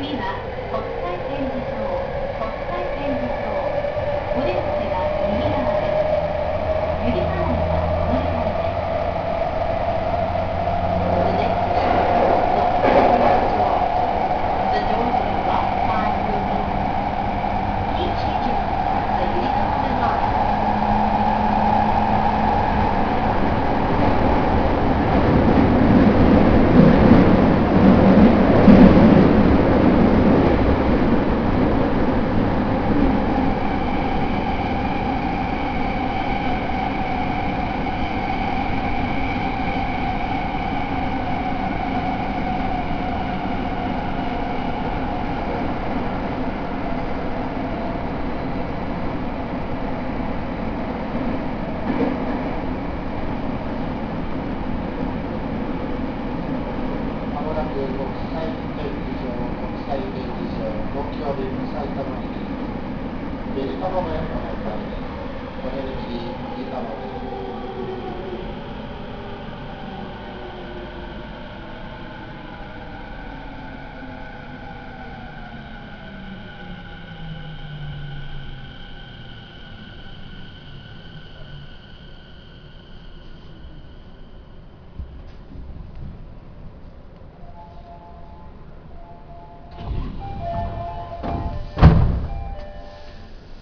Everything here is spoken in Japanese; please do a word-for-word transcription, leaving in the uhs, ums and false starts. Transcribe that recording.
次は国際展示場、国際展示場。お出口は右側です。ゆりかごはお乗り換えです。The next station is Hokkaido Door. The doors on the left side will open. Please change your seat to the Yurikawa line. まもなく国際展示場、国際展示場、東京ビッグサイトの入り、ゆりかごへお乗り換えです。お出口、ゆりかごです。